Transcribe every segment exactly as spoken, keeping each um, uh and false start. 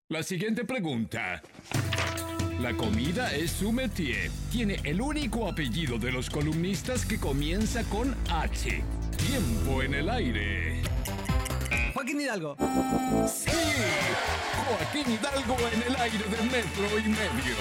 La siguiente pregunta. La comida es su métier. Tiene el único apellido de los columnistas que comienza con H. Tiempo en el aire. Joaquín Hidalgo. ¡Sí! Joaquín Hidalgo en el aire de Metro y Medio.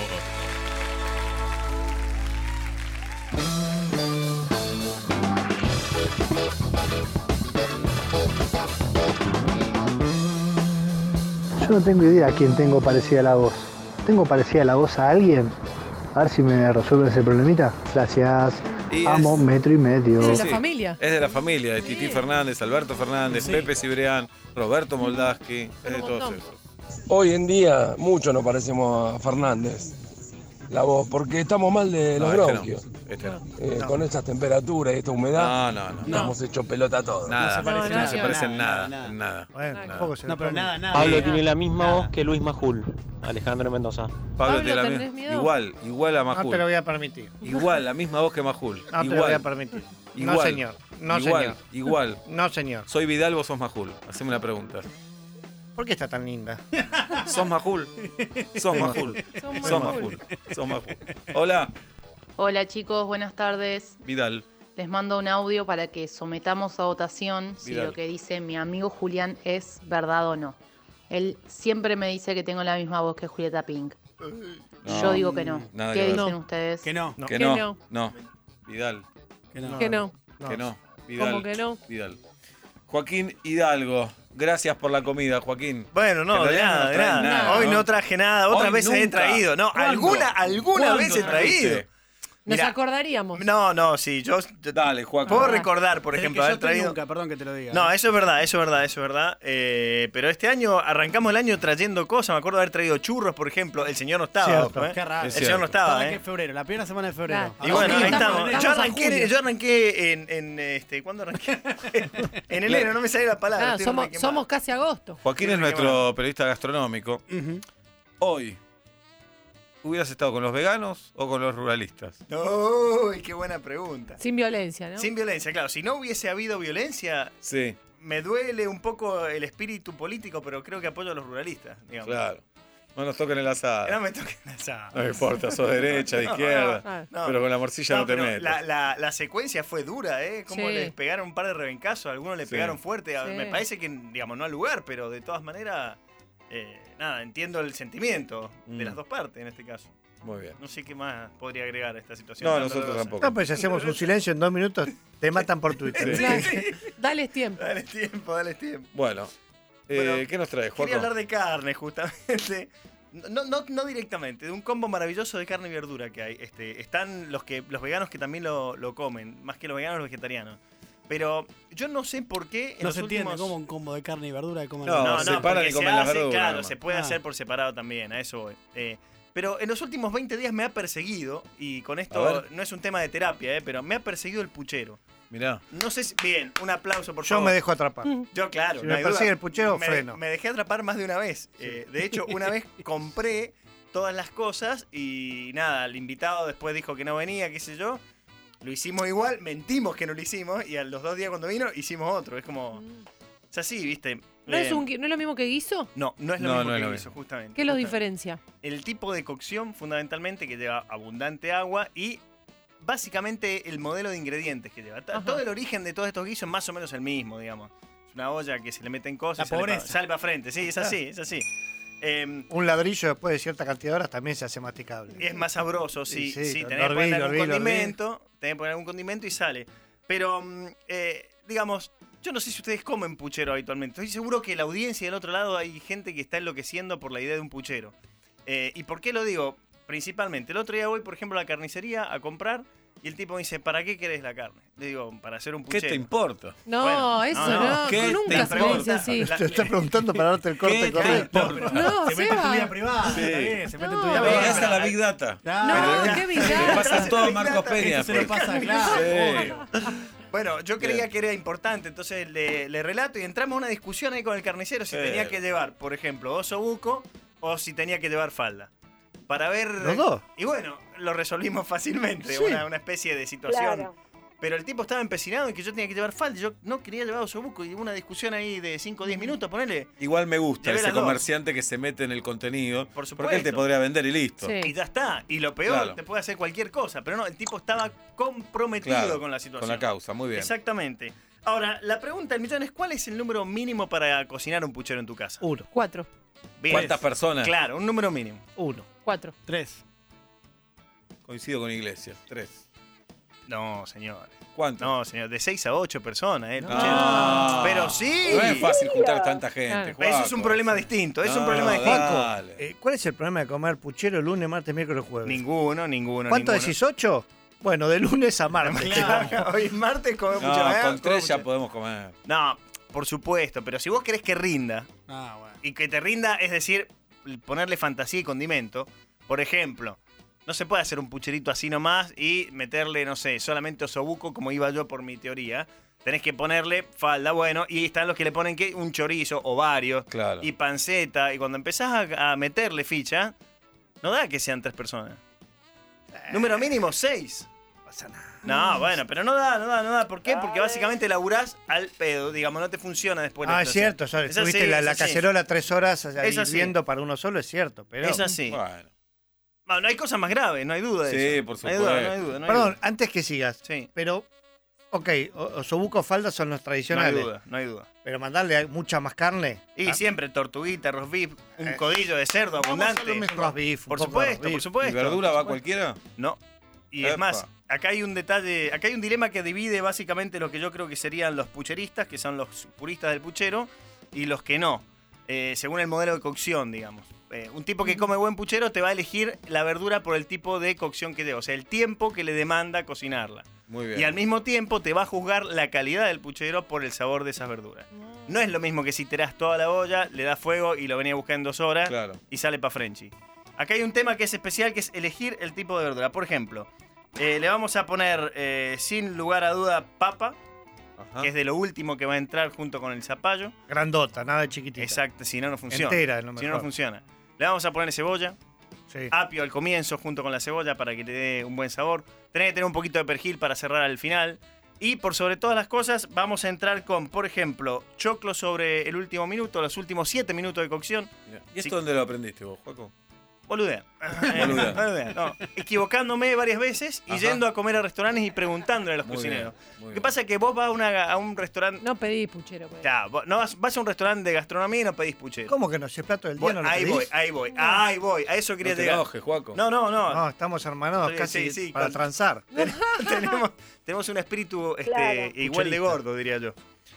Yo no tengo idea a quién tengo parecida la voz. ¿Tengo parecida la voz a alguien? A ver si me resuelven ese problemita. Gracias. Y Amo es- Metro y Medio. Es de Sí. la familia. Es de la familia, de Titi Sí. Fernández, Alberto Fernández, Sí. Pepe Cibrián, Roberto Moldaski, es de Un todos montón. esos. Hoy en día mucho nos parecemos a Fernández, la voz, porque estamos mal de los No, este bronquios. no, este no. Eh, Con estas temperaturas y esta humedad, No, no, no. estamos hechos pelota todos. Nada, No se parece no, nada. se parece en Nada, nada, nada, en nada. Bueno, Nada. tampoco se No, lo pero tomen. nada, nada. Pablo Nada. tiene la misma Nada. voz que Luis Majul, Alejandro Mendoza. Pablo Pablo, tiene la ¿tenés misma. miedo? Igual, igual a No Majul. te lo voy a permitir. Igual, la misma voz que Majul. No te lo voy a Igual, permitir. igual. No, señor. No, igual, señor. igual. No, señor. Soy Vidal, vos sos Majul. Haceme una pregunta. ¿Por qué está tan linda? ¿Sos Majul? ¿Sos Majul? Sos ¿Sos Majul. Majul? ¿Sos Majul? Hola, Hola chicos, buenas tardes. Vidal. Les mando un audio para que sometamos a votación si Vidal. lo que dice mi amigo Julián es verdad o no. Él siempre me dice que tengo la misma voz que Julieta Pink. No, Yo digo que no. nada ¿Qué que ver. dicen No. ustedes? Que no. Que Que no, no. no. Vidal, Que no. Que no. que no. Vidal. ¿Cómo que no? Vidal. Joaquín Hidalgo. Gracias por la comida, Joaquín. Bueno, no, En de realidad nada, no de traen nada. nada, Hoy ¿no? no traje nada, otras Hoy veces he nunca. traído. No, ¿Cuándo? alguna, alguna ¿Cuándo vez he traído. trajiste? Nos Mirá, acordaríamos. No, no, sí, yo yo- Dale, Joaquín. puedo recordar, por Desde ejemplo, que yo haber estoy traído. nunca, perdón que te lo diga. No, eso es verdad, eso es verdad, eso es verdad. Eh, pero este año arrancamos el año trayendo cosas. Me acuerdo de haber traído churros, por ejemplo. El señor no estaba. Cierto. ojo, ¿eh? Qué raro. El Es señor no cierto. estaba, ¿Para qué ¿eh? febrero? La primera semana de febrero. Claro. Y bueno, ahí Estamos- estamos. Yo estamos a arranqué, julio. yo arranqué en, en este, ¿cuándo arranqué? en enero, no me sale la palabra. Ah, estoy somos, re quemado. somos casi agosto. Joaquín es nuestro periodista gastronómico. Ujú. Hoy, ¿hubieras estado con los veganos o con los ruralistas? Uy, qué buena pregunta. Sin violencia, ¿no? Sin violencia, claro. Si no hubiese habido violencia, Sí, me duele un poco el espíritu político, pero creo que apoyo a los ruralistas, digamos. claro. No nos toquen el asado. No me toquen la asada. No me importa, sos derecha, de No, izquierda. Ah, No. Pero con la morcilla no, te pero metes. la, la, la secuencia fue dura, ¿eh? Como Sí. les pegaron un par de rebencazos, algunos le Sí. pegaron fuerte. Sí. Me parece que, digamos, no al lugar, pero de todas maneras, eh, nada, entiendo el sentimiento Mm. de las dos partes en este caso. Muy bien. No sé qué más podría agregar a esta situación. No, tan nosotros dolorosa. tampoco. No, pues si hacemos un silencio en dos minutos, te matan por Twitter. Sí. Claro. Dales tiempo. Dale tiempo, dale tiempo. Bueno, eh, Bueno, ¿qué nos traes, Quería hablar Joaquín? de carne, justamente. No, no, no directamente, de un combo maravilloso de carne y verdura que hay. Este, están los que los veganos que también lo, lo comen, más que los veganos, los vegetarianos. Pero yo no sé por qué en No los se entiende últimos... cómo un combo de carne y verdura y cómo No, No, se no, paran porque y comen se las hace, verduras claro, nomás. se puede Ah. hacer por separado también, a eso voy. Eh, pero en los últimos veinte días me ha perseguido, y con A esto ver. no es un tema de terapia, eh, pero me ha perseguido el puchero. Mirá. No sé si... Bien, un aplauso por Yo favor. me dejo atrapar. Yo, claro. Si no me hay duda. persigue el puchero, me, freno. Me dejé atrapar más de una vez. Eh, de hecho, una vez compré todas las cosas y nada, el invitado después dijo que no venía, qué sé yo. Lo hicimos igual, mentimos que no lo hicimos y a los dos días cuando vino hicimos otro. Es como... Es así, ¿viste? ¿No, Eh, es un, gui- ¿No es lo mismo que guiso? no, no es lo No, mismo no es que lo hizo, justamente. ¿Qué los Justamente. diferencia? El tipo de cocción, fundamentalmente, que lleva abundante agua y básicamente el modelo de ingredientes que lleva. Ajá. Todo el origen de todos estos guisos es más o menos el mismo, digamos. Es una olla que se le meten cosas La y sale pobreza. pa- sale para frente. Sí, es así, es así. Eh, Un ladrillo después de cierta cantidad de horas también se hace masticable. es más sabroso, sí. Sí, Sí, sí, lo- tenés que lo poner herví, lo algún herví, lo herví. condimento, tenés que poner algún condimento y sale. Pero, mm, eh, digamos, yo no sé si ustedes comen puchero habitualmente. Estoy seguro que la audiencia del otro lado hay gente que está enloqueciendo por la idea de un puchero. Eh, ¿Y por qué lo digo? Principalmente, el otro día voy, por ejemplo, a la carnicería a comprar y el tipo me dice, ¿para qué querés la carne? Le digo, para hacer un ¿Qué puchero. te importa? No, Bueno, eso no, no. no. ¿Qué te Nunca se le importa? dice así. La- Te está preguntando para darte el corte ¿Qué te correcto. importa? No, Se mete en tu Seba. vida privada Sí. también, se mete en No. tu vida Pero privada. esa es la Big Data. Claro. No, qué Le bizarro. pasan todo a Marcos Peña. Eso se lo pasa, claro. Sí. obvio. Bueno, yo creía Bien. que era importante, entonces le, le relato y entramos a una discusión ahí con el carnicero si Eh. tenía que llevar, por ejemplo, oso buco o si tenía que llevar falda. Para ver... ¿Los dos? Y bueno, lo resolvimos fácilmente, Sí. una, una especie de situación Claro. Pero el tipo estaba empecinado en que yo tenía que llevar falda. Yo no quería llevar osobuco y hubo una discusión ahí de cinco o diez minutos, ponele. Igual me gusta Llevé ese las dos. comerciante que se mete en el contenido. Por supuesto. Porque él te podría vender y listo. Sí. Y ya está. Y lo peor, Claro. te puede hacer cualquier cosa. Pero no, el tipo estaba comprometido Claro, con la situación. con la causa, muy bien. Exactamente. Ahora, la pregunta del millón es: ¿cuál es el número mínimo para cocinar un puchero en tu casa? Uno. Cuatro. Bien. ¿Cuántas personas? Claro, un número mínimo. Uno. Cuatro. Tres. Coincido con Iglesias. Tres. No, señor. ¿Cuánto? No, señor. De seis a ocho personas, ¿eh? el No. puchero. Pero sí. No es fácil juntar tanta gente. Claro. Juaco. Eso es un problema distinto. Es un No, problema distinto. dale. Eh, ¿Cuál es el problema de comer puchero lunes, martes, miércoles, jueves? Ninguno, ninguno. ¿Cuánto ninguno. decís? ¿Ocho? Bueno, de lunes a martes. Claro, hoy es martes comemos No, puchero. ¿eh? con tres Comemos ya puchero. podemos comer. No, por supuesto. Pero si vos querés que rinda, Ah, bueno. y que te rinda, es decir, ponerle fantasía y condimento. Por ejemplo, no se puede hacer un pucherito así nomás y meterle, no sé, solamente osobuco, como iba yo por mi teoría. Tenés que ponerle falda, bueno, y están los que le ponen ¿qué? Un chorizo o varios, Claro. y panceta, y cuando empezás a, a meterle ficha, no da que sean tres personas. Número mínimo, seis. No pasa nada. No, bueno, pero no da, no da, no da. ¿Por qué? Porque básicamente laburás al pedo, digamos, no te funciona después. la Ah, es situación. cierto, o sea, Es estuviste así, la, es la así. cacerola tres horas allá Es así. hirviendo para uno solo, es cierto. Pero, Es así. Bueno. No, no hay cosas más graves, no hay duda de Sí, eso. por No hay duda, supuesto. no hay duda. No hay Perdón, duda. antes que sigas, Sí, pero, ok, o- osobuco, falda son los no hay tradicionales, duda, no hay duda. pero mandarle mucha más carne. Y Ah, siempre tortuguita, roast beef, un Eh. codillo de cerdo vamos a abundante. hacerle un roast beef, un Por poco de roast supuesto, por beef. ¿Y supuesto. verdura por va supuesto. cualquiera? No. Y Epa. es más, acá hay un detalle, acá hay un dilema que divide básicamente lo que yo creo que serían los pucheristas, que son los puristas del puchero, y los que no, eh, según el modelo de cocción, digamos. Eh, un tipo que come buen puchero te va a elegir la verdura por el tipo de cocción que lleva, o sea, el tiempo que le demanda cocinarla. Muy bien. Y al mismo tiempo te va a juzgar la calidad del puchero por el sabor de esas verduras. No es lo mismo que si tirás toda la olla, le das fuego y lo venía a buscar en dos horas Claro. y sale pa' Frenchy. Acá hay un tema que es especial, que es elegir el tipo de verdura. Por ejemplo, eh, le vamos a poner, eh, sin lugar a duda, papa, Ajá. que es de lo último que va a entrar junto con el zapallo. Grandota, nada de chiquitita. Exacto, si no, no funciona. Entera, es lo si no, no mejor. funciona. Le vamos a poner cebolla, Sí. apio al comienzo junto con la cebolla para que le dé un buen sabor. Tenés que tener un poquito de perejil para cerrar al final. Y por sobre todas las cosas vamos a entrar con, por ejemplo, choclo sobre el último minuto, los últimos siete minutos de cocción. Mira, ¿y esto Sí. dónde lo aprendiste vos, Juaco? Boludea. Boludea. Boludea, no. Equivocándome varias veces y Ajá. yendo a comer a restaurantes y preguntándole a los Muy cocineros. bien, muy Lo que bien. pasa es que vos vas a, una- a un restaurante... No pedí puchero. pues. Ya, vos- no vas, vas a un restaurante de gastronomía y no pedís puchero. ¿Cómo que no? Si el plato del día Bueno, no lo ahí pedís? voy, ahí voy, ahí voy. A eso quería No te llegar. enojes, Juaco. No, no, no. No, estamos hermanados Sí, casi sí, sí, para con- transar. tenemos, tenemos un espíritu este, Claro. igual de Pucherista. gordo, diría yo.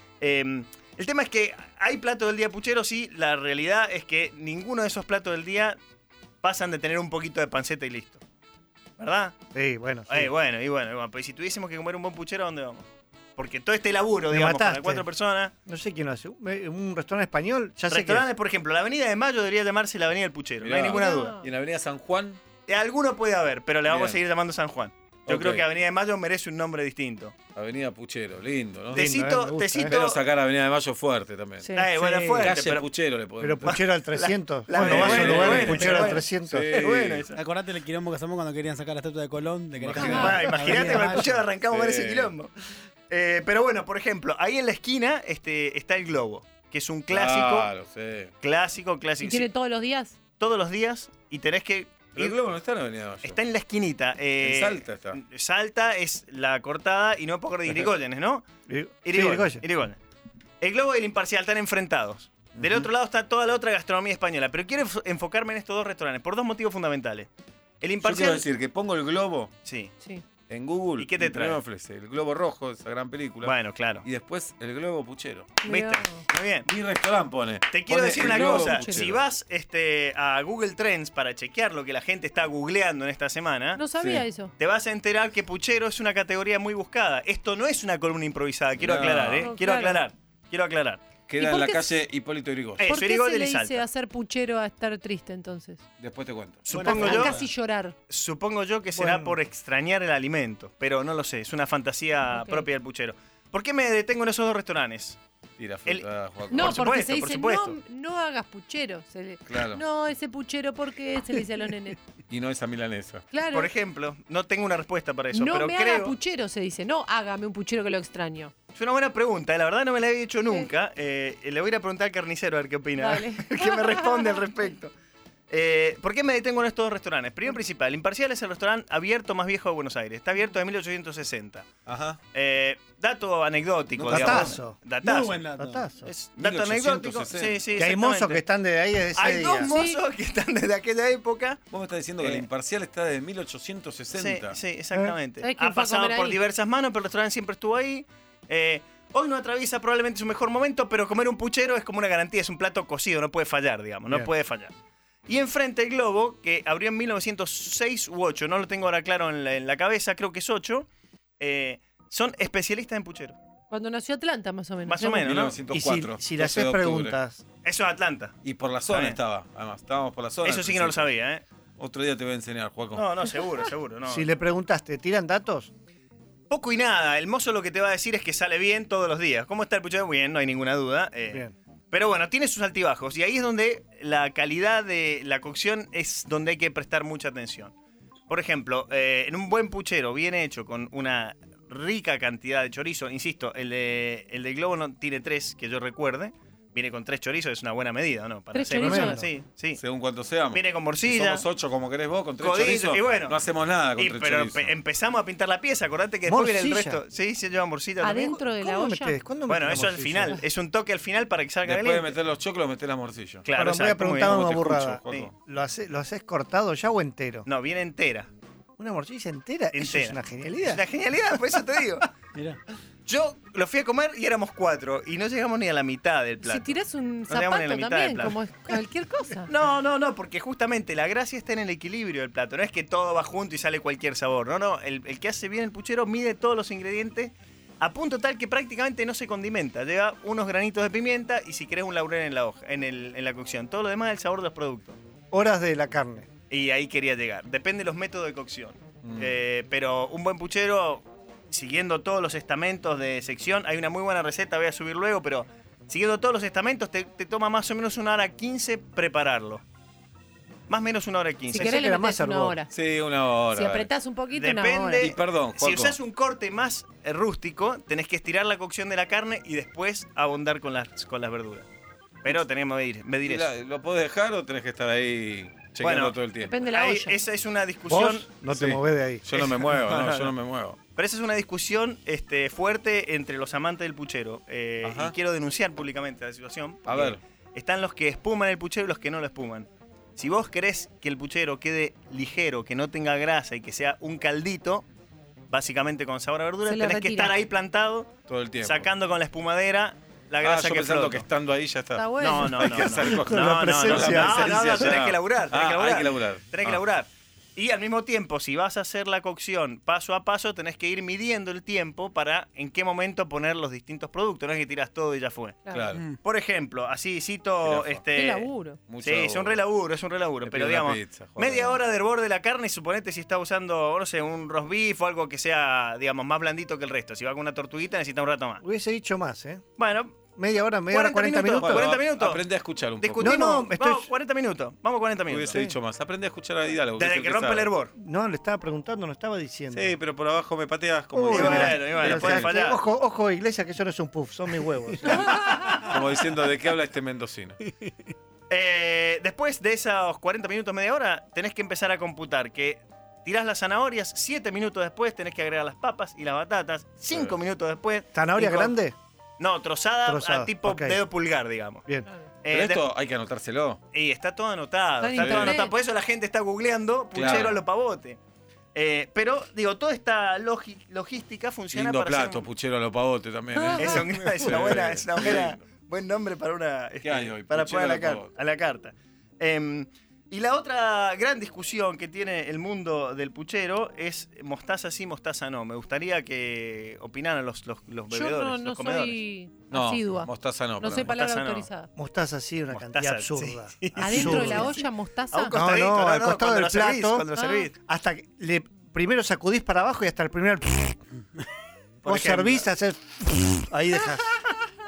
Eh, el tema es que hay platos del día puchero, sí. La realidad es que ninguno de esos platos del día pasan de tener un poquito de panceta y listo. ¿Verdad? Sí, bueno. sí. Eh, bueno, y bueno, y bueno, pues si tuviésemos que comer un buen puchero, ¿a dónde vamos? Porque todo este laburo, Me digamos, para mataste. cuatro personas. No sé quién lo hace. Un, un restaurante español, ya sé que Restaurantes, por ejemplo, la Avenida de Mayo debería llamarse la Avenida del Puchero, no hay Mirá. ninguna No. duda. ¿Y en la avenida San Juan? Eh, Alguno puede haber, pero le vamos Bien. a seguir llamando San Juan. Yo Ok. creo que Avenida de Mayo merece un nombre distinto. Avenida Puchero, lindo, ¿no? Lindo, Tecito, eh, me gusta, tecito. Pero sacar Avenida de Mayo fuerte también. Sí. Eh, bueno, Sí. fuerte, Calle pero- Puchero le podemos. Pero puchero al trescientos. la- Cuando la- vas a un bueno, lugar bueno, de puchero bueno. al trescientos. Sí. Es bueno eso. Acordate el quilombo que hacemos cuando querían sacar la estatua de Colón. De que Imagínate. dejaban- Bueno, imagínate Avenida con el Mayo. puchero arrancamos con Sí. ese quilombo. Eh, pero bueno, por ejemplo, ahí en la esquina este, está el Globo, que es un clásico, Claro, sí. clásico, ¿Y clásico. tiene Sí, todos los días? todos los días y tenés que Pero el ir- globo no está en Avenida de Mayo. Está en la esquinita. eh, En Salta está. Salta es la cortada y no puedo acordar de Irigoyen, ¿no? Sí, Irigoyen, Irigoyen. Irigoyen. El Globo y el Imparcial están enfrentados. Del otro lado está toda la otra gastronomía española. Pero quiero enf- enfocarme en estos dos restaurantes por dos motivos fundamentales. El Yo quiero Imparcial. decir que pongo el globo Sí. Sí. en Google. ¿Y qué te trae? primero me ofrece el globo rojo, esa gran película. Bueno, claro. Y después el globo puchero. ¿Viste? Mirá. Muy bien. Mi restaurante pone. Te quiero pone decir el una globo cosa. puchero. Si vas este, a Google Trends para chequear lo que la gente está googleando en esta semana, No sabía Sí. eso. te vas a enterar que puchero es una categoría muy buscada. Esto no es una columna improvisada, quiero No. aclarar, ¿eh? No, Quiero claro. aclarar. Quiero aclarar. ¿Y Queda por en la qué calle Hipólito Yrigoyen. Eh, ¿Por qué Yrigoyen se y le dice Salta. hacer puchero a estar triste entonces? Después te cuento. Supongo A yo, casi llorar. supongo yo que será Bueno. por extrañar el alimento, pero no lo sé, es una fantasía Ok. propia del puchero. ¿Por qué me detengo en esos dos restaurantes? Tira El- fruta, Juaco. No, Por porque supuesto, se por dice, supuesto. no, no hagas puchero. Se le- Claro. No, ese puchero, ¿por qué? Se le dice a los nenes. Y no esa milanesa. Claro. Por ejemplo, no tengo una respuesta para eso, no pero me haga creo... puchero, se dice. No, hágame un puchero que lo extraño. Es una buena pregunta, la verdad no me la había hecho nunca. Eh, le voy a ir a preguntar al carnicero a ver qué opina. Dale. ¿Qué me responde al respecto? Eh, ¿Por qué me detengo en estos dos restaurantes? Primero principal, Imparcial es el restaurante abierto más viejo de Buenos Aires. Está abierto desde mil ochocientos sesenta. Ajá. Eh, dato anecdótico, No, digamos. datazo. Datazo. Muy buen dato. Totazo. Es dato anecdótico. Sí, sí, Que hay mozos exactamente. que están desde ahí desde ese Hay día. dos mozos que están desde aquella época. Vos me estás diciendo que Eh. el Imparcial está desde mil ochocientos sesenta. Sí, sí, exactamente. ¿Sabés quién Ha fue a pasado comer por ahí? diversas manos, pero el restaurante siempre estuvo ahí. Eh, hoy no atraviesa probablemente su mejor momento, pero comer un puchero es como una garantía, es un plato cocido, no puede fallar, digamos, no Bien. puede fallar. Y enfrente el Globo, que abrió en mil novecientos seis u ocho, no lo tengo ahora claro en la, en la cabeza, creo que es ocho, eh, son especialistas en puchero. Cuando nació Atlanta, más o menos. Más o menos, mil ¿no? novecientos Y si, cuatro. si le doce de haces octubre. preguntas, Eso es Atlanta. Y por la zona bien. estaba, además. Estábamos por la zona. Eso al sí que no lo principio. sabía, ¿eh? Otro día te voy a enseñar, Juaco. No, no, seguro, seguro. No. si le preguntas, ¿te tiran datos? Poco y nada. El mozo lo que te va a decir es que sale bien todos los días. ¿Cómo está el puchero? Muy bien, no hay ninguna duda. Eh, Bien. Pero bueno, tiene sus altibajos. Y ahí es donde la calidad de la cocción es donde hay que prestar mucha atención. Por ejemplo, eh, en un buen puchero bien hecho, con una rica cantidad de chorizo, insisto, el de, el de Globo no tiene tres, que yo recuerde. Viene con tres chorizos, es una buena medida, ¿no? Para ¿Tres hacer- chorizos? Sí, sí. Según cuánto seamos. Viene con Si morcilla. somos ocho como querés vos, con tres Codillo, chorizos. y bueno. No hacemos nada con Y, tres pero chorizos. empe- empezamos a pintar la pieza, acordate que después viene el Morcilla. resto. Sí, se lleva morcilla también. Adentro de la ¿Cómo olla. metés? ¿Cuándo Bueno, metés eso la al morcilla? final, es un toque al final para que salga Después de caliente. meter los choclos, meter las morcillas. Claro, Ahora me voy a exacto, muy preguntar bien. una ¿Cómo te burrada. escucho, Juaco? ¿Lo haces, ¿Lo haces cortado ya o entero? No, viene entera. ¿Una morcilla entera? Eso Entera. es una Es genialidad. una genialidad, por eso te digo. Mirá. Yo lo fui a comer y éramos cuatro y no llegamos ni a la mitad del plato. Si tirás un No llegamos ni a la zapato mitad también, del plato. como es cualquier cosa. No, no, no, porque justamente la gracia está en el equilibrio del plato. No es que todo va junto y sale cualquier sabor. No, no. El, el que hace bien el puchero mide todos los ingredientes a punto tal que prácticamente no se condimenta. Lleva unos granitos de pimienta y si querés un laurel en la hoja, en, el, en la cocción. Todo lo demás es el sabor de los productos. Horas de la carne. Y ahí quería llegar. Depende de los métodos de cocción. Mm. Eh, pero un buen puchero, siguiendo todos los estamentos de sección, hay una muy buena receta, voy a subir luego, pero siguiendo todos los estamentos te, te toma más o menos una hora quince prepararlo. Más o menos una hora quince. Si Pensé querés que le era metés más una hervor. hora. Sí, una hora. Si apretás un poquito, una Depende. hora. Y perdón, Si Juaco. usás un corte más eh, rústico, tenés que estirar la cocción de la carne y después abondar con las, con las verduras. Pero tenemos que medir, medir eso. La- ¿Lo podés dejar o tenés que estar ahí chequeando Bueno, todo el tiempo? Depende de la Ahí, olla. esa es una discusión. Vos no te Sí. movés de ahí. Yo no me muevo, no, yo no me muevo. Pero esa es una discusión este, fuerte entre los amantes del puchero. Eh, Ajá. y quiero denunciar públicamente la situación. A porque ver. Están los que espuman el puchero y los que no lo espuman. Si vos querés que el puchero quede ligero, que no tenga grasa y que sea un caldito, básicamente con sabor a verdura, Se le tenés que retira. estar ahí plantado, Todo el tiempo. sacando con la espumadera la Ah, grasa yo que pensando flota. que estando ahí ya está. Está bueno. No, no, Hay no. que no. hacer cosas. Con la No, no, no, presencia. no, no, no, ya. tenés que laburar, tenés Ah, que laburar. hay que laburar. Tenés que Ah. laburar. Y al mismo tiempo, si vas a hacer la cocción paso a paso, tenés que ir midiendo el tiempo para en qué momento poner los distintos productos. No es que tirás todo y ya fue. Claro. Mm. Por ejemplo, así cito Jirafa. este. Qué laburo. Mucho Sí, es un re laburo, es un re laburo. Me Pero pido una digamos, pizza, joder. media hora de hervor de la carne, suponete si está usando, no sé, un roast beef o algo que sea, digamos, más blandito que el resto. Si va con una tortuguita, necesita un rato más. Hubiese dicho más, ¿eh? Bueno, Media hora, media hora, cuarenta cuarenta minutos. minutos. cuarenta minutos. Aprende a escuchar un poco. discutimos. No, no, estoy- Vamos, cuarenta minutos. Vamos cuarenta minutos. Hubiese dicho más. Aprende a escuchar a Hidalgo. Desde que rompe el hervor. No, le estaba preguntando, no estaba diciendo. Sí, pero por abajo me pateas como, Uy, Y diciendo, bueno, mira, y bueno, pero, puede o sea, fallar. Ojo, ojo, Iglesia, que eso no es un puff, son mis huevos. como diciendo de qué habla este mendocino. Eh, después de esos cuarenta minutos, media hora, tenés que empezar a computar que tirás las zanahorias, siete minutos después tenés que agregar las papas y las batatas, cinco Claro. minutos después. ¿Zanahoria y con- grande? No, trozada, Trozada, a tipo ok. dedo pulgar, digamos. Bien. Eh, Pero de- esto hay que anotárselo. Y está todo anotado, Está en está todo internet. anotado. Por eso la gente está googleando puchero Claro. a lo pavote. Eh, pero, digo, toda esta logi- logística funciona Lindo para hacer plato, un- puchero a lo pavote también. ¿eh? Es, un- es una buena, es una buena, buen nombre para una este, hay hoy? para Puchero poner a la, a la car- pavote. a la carta. Em, y la otra gran discusión que tiene el mundo del puchero es mostaza sí, mostaza no. Me gustaría que opinaran los, los, los Yo bebedores, no, no los comedores. soy No, asidua. mostaza no. No para sé mí. palabra Mostaza no. autorizada. Mostaza sí, una Mostaza, cantidad absurda. sí. Adentro de la Absurda. olla A un mostaza. costadito, No, no, al costado cuando del lo servís, plato. cuando lo Ah. servís. Hasta que le, primero sacudís para abajo y hasta el primer... Por Vos ejemplo. servís, haces... Ahí dejas.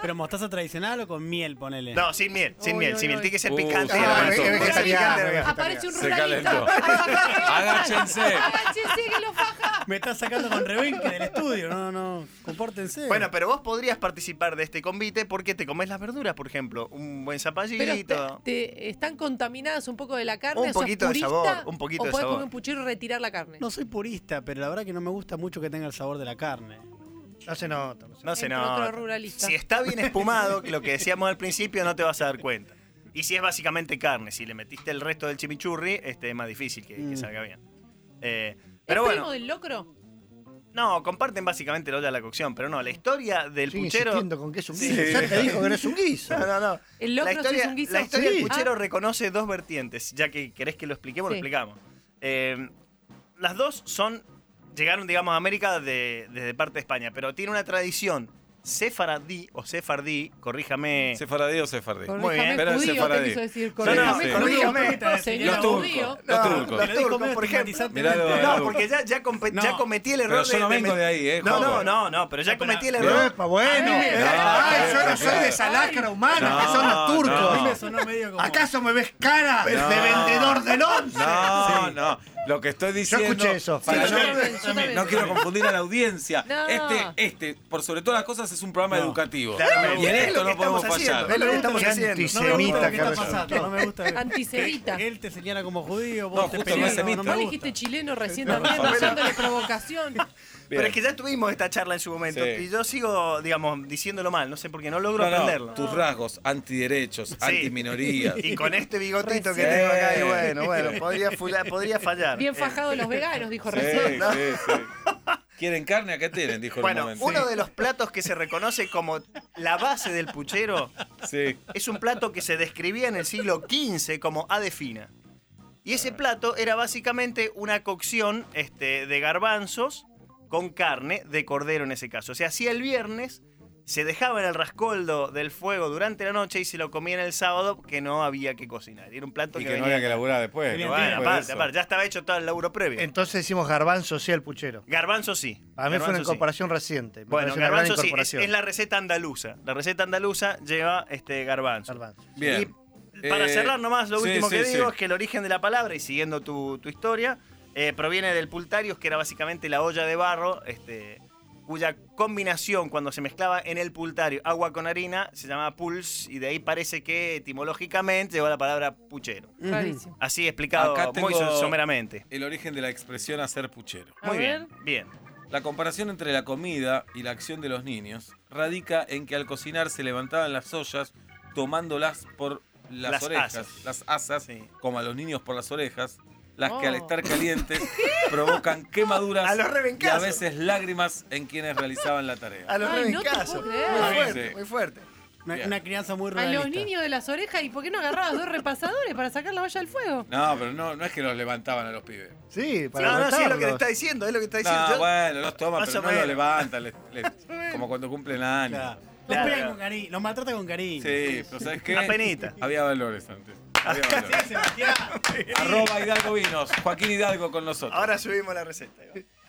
¿Pero mostaza tradicional o con miel, ponele? No, sin miel, sin Uy, miel, uy, sin miel. uy. Tiene que ser Uh, picante. se la calentó. verdad. Es vegetariano, Aparece un Se ruralista. calentó. Agáchense. Agáchense que lo faja. Me estás sacando con rebenque del estudio. No, no, compórtense. Bueno, pero vos podrías participar de este convite porque te comes las verduras, por ejemplo. Un buen zapallito. Pero te, te- están contaminadas un poco de la carne. Un ¿sos poquito de purista, sabor, un poquito o de podés sabor. comer un puchero y retirar la carne. No soy purista, pero la verdad que no me gusta mucho que tenga el sabor de la carne. No se nota. No se No se Entra otro nota. ruralista. Si está bien espumado, que lo que decíamos al principio, no te vas a dar cuenta. Y si es básicamente carne, si le metiste el resto del chimichurri, este, es más difícil que, que Mm. salga bien. Eh, ¿Es pero bueno, primo del locro? no, comparten básicamente la olla de la cocción, pero no, la historia del Sigue puchero... insistiendo con que es un Sí. guiso. Ya te dijo que no es un guiso. No, no, no. ¿El locro la sí historia, es un guiso? la historia Sí. del puchero Ah. reconoce dos vertientes, ya que querés que lo expliquemos, Sí. lo explicamos. Eh, las dos son, llegaron, digamos, a América de- desde parte de España, pero tiene una tradición sefaradí o sefardí, corríjame. ¿Sefaradí o sefardí? Muy Corríjame, bien. Pero es judío, te sefaradí. quiso decir. Sí, Corríjame, sí. Corríjame. Señor Los turcos. judío. Los No, turcos. los Lo dijo turcos, medio por ejemplo. estigmatizante. Mirá lo- No, lo- porque ya, ya, compe- No. ya cometí el error Pero yo de. no de vengo met- de ahí, ¿eh, No, no, joven? no, no, pero ya No, pero- cometí el Pero, error. epa, bueno. Ay, Ay, yo no claro, soy de claro. esa lacra humana No, que son los turcos. A mí no. me sonó medio como... ¿Acaso me ves cara No. de vendedor del once? No, no. Lo que estoy diciendo. escuché eso. para Sí, no, yo también, yo también. no quiero confundir a la audiencia. No. Este, este, por sobre todas las cosas, es un programa educativo. Claramente. Y en Es lo esto que no podemos estamos haciendo, fallar. es lo que estamos Qué haciendo. No me gusta antisemita lo que que está resulta. pasando, no me gusta. Antisemita. Que él te señala como judío, vos No, te justo peleas, no es semita. no ¿No me le gusta. dijiste chileno recién No, también, no, haciéndole provocación? Pero es que ya tuvimos esta charla en su momento Sí. y yo sigo, digamos, diciéndolo mal, no sé por qué no logro No, no, aprenderlo. tus rasgos, antiderechos, Sí. antiminorías. Y con este bigotito que Recién. tengo acá, y bueno, bueno, podría, fula- podría fallar. Bien Eh, fajados los veganos, dijo Sí, recién. ¿no? sí, sí. ¿Quieren carne? Acá tienen, dijo en un Bueno, momento. uno de los platos que se reconoce como la base del puchero Sí. es un plato que se describía en el siglo quince como ade fina. Y ese plato era básicamente una cocción este, de garbanzos con carne de cordero en ese caso. Se hacía el viernes, se dejaba en el rascoldo del fuego durante la noche y se lo comían el sábado, que no había que cocinar. Era un plato Y que, que no venía- había que laburar después. Bien, ¿no? Bueno, Después de aparte, eso. aparte, ya estaba hecho todo el laburo previo. Entonces decimos garbanzo sí al puchero. Garbanzo sí. A mí fue una Garbanzo sí. incorporación reciente. Me Bueno, parece una gran garbanzo sí, es, incorporación. es la receta andaluza. La receta andaluza lleva este garbanzo. Garbanzo. Bien. Y para Eh, cerrar nomás, lo sí, último sí, que digo sí. es que el origen de la palabra, y siguiendo tu, tu historia, eh, proviene del pultarius, que era básicamente la olla de barro, este, cuya combinación cuando se mezclaba en el pultario agua con harina se llamaba puls, y de ahí parece que etimológicamente llegó la palabra puchero. Rarísimo. Así explicado Acá tengo muy so- someramente. el origen de la expresión hacer puchero. A Muy ver. bien, bien. La comparación entre la comida y la acción de los niños radica en que al cocinar se levantaban las ollas tomándolas por las, Las orejas, asas. las asas, Sí. como a los niños por las orejas, las que al Oh. estar calientes provocan quemaduras A los y a rebencazos. veces lágrimas en quienes realizaban la tarea. A los Ay, no te rebencazos. puedo creer. Muy Sí. fuerte, muy fuerte. Una, Bien. una crianza muy A ruralista. los niños de las orejas, ¿y por qué no agarrabas dos repasadores para sacar la olla del fuego? No, pero no, no es que los levantaban a los pibes. Sí, para No, no, sí, es lo que te matarlos. está diciendo, es lo que te está diciendo. No, Yo- bueno, los toman, Más pero o no los menos. levantan, les- les- como cuando cumplen años. Claro. Los Claro. pegan con cariño, los maltrata con cariño. Sí, pero ¿sabes qué? Apenita. Había valores antes. Había valores. Arroba Hidalgo Vinos. Joaquín Hidalgo con nosotros. Ahora subimos la receta.